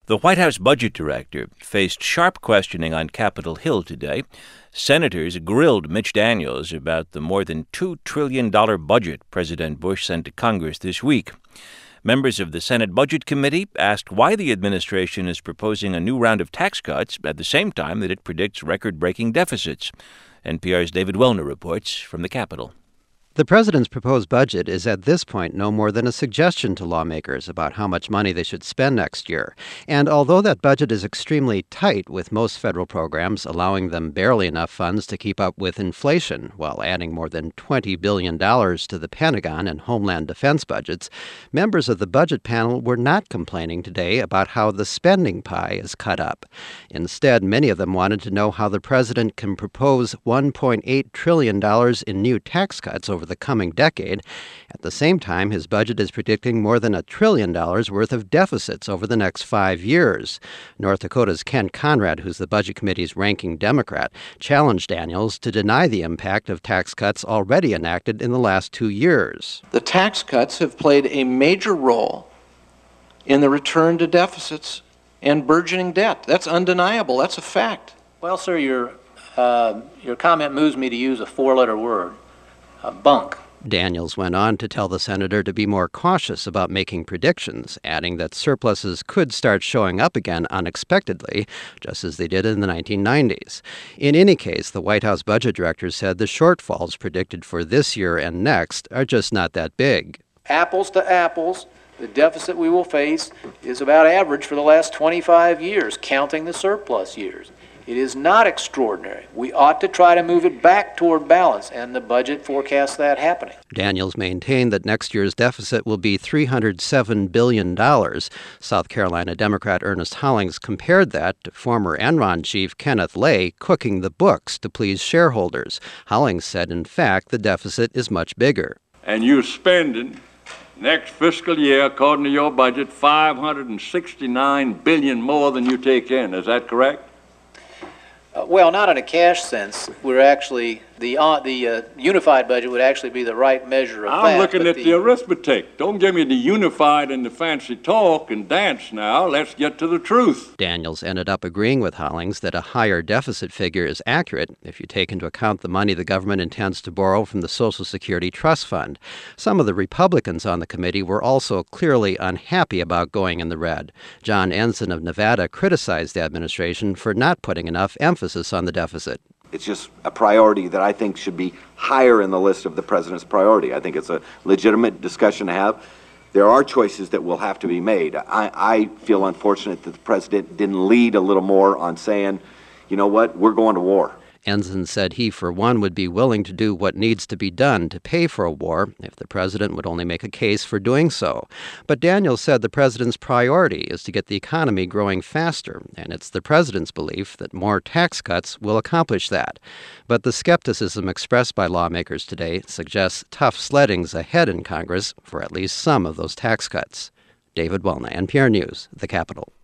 The White House budget director faced sharp questioning on Capitol Hill today. Senators grilled Mitch Daniels about the more than $2 trillion budget President Bush sent to Congress this week. Members of the Senate Budget Committee asked why the administration is proposing a new round of tax cuts at the same time that it predicts record-breaking deficits. NPR's David Wellner reports from the Capitol. The president's proposed budget is at this point no more than a suggestion to lawmakers about how much money they should spend next year. And although that budget is extremely tight, with most federal programs allowing them barely enough funds to keep up with inflation while adding more than $20 billion to the Pentagon and Homeland Defense budgets, members of the budget panel were not complaining today about how the spending pie is cut up. Instead, many of them wanted to know how the president can propose $1.8 trillion in new tax cuts over the coming decade. At the same time, his budget is predicting more than $1 trillion worth of deficits over the next 5 years. North Dakota's Ken Conrad, who's the Budget Committee's ranking Democrat, challenged Daniels to deny the impact of tax cuts already enacted in the last 2 years. The tax cuts have played a major role in the return to deficits and burgeoning debt. That's undeniable. That's a fact. Well, sir, your comment moves me to use a four-letter word. Bunk. Daniels went on to tell the senator to be more cautious about making predictions, adding that surpluses could start showing up again unexpectedly, just as they did in the 1990s. In any case, the White House budget director said the shortfalls predicted for this year and next are just not that big. Apples to apples, the deficit we will face is about average for the last 25 years, counting the surplus years. It is not extraordinary. We ought to try to move it back toward balance, and the budget forecasts that happening. Daniels maintained that next year's deficit will be $307 billion. South Carolina Democrat Ernest Hollings compared that to former Enron chief Kenneth Lay cooking the books to please shareholders. Hollings said, in fact, the deficit is much bigger. And you're spending next fiscal year, according to your budget, $569 billion more than you take in. Is that correct? Well, not in a cash sense. We're actually, the unified budget would actually be the right measure of that. I'm looking at the arithmetic. Don't give me the unified and the fancy talk and dance now. Let's get to the truth. Daniels ended up agreeing with Hollings that a higher deficit figure is accurate if you take into account the money the government intends to borrow from the Social Security Trust Fund. Some of the Republicans on the committee were also clearly unhappy about going in the red. John Ensign of Nevada criticized the administration for not putting enough emphasis on the deficit. It's just a priority that I think should be higher in the list of the president's priority. I think it's a legitimate discussion to have. There are choices that will have to be made. I feel unfortunate that the president didn't lead a little more on saying, you know what, we're going to war. Ensign said he, for one, would be willing to do what needs to be done to pay for a war if the president would only make a case for doing so. But Daniels said the president's priority is to get the economy growing faster, and it's the president's belief that more tax cuts will accomplish that. But the skepticism expressed by lawmakers today suggests tough sledding's ahead in Congress for at least some of those tax cuts. David Wellner, NPR News, The Capitol.